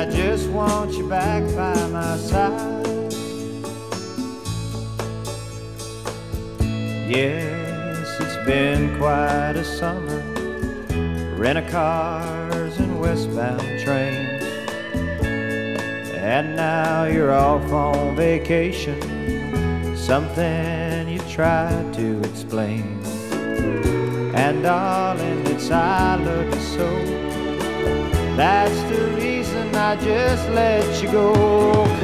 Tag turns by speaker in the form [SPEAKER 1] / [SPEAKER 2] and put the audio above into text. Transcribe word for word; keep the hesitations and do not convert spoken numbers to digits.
[SPEAKER 1] I just want you back by my side. Yes, it's been quite a summer, rent-a-cars and westbound trains, and now you're off on vacation, something you tried to explain. And darling, it's I love you so, that's the reason I just let you go.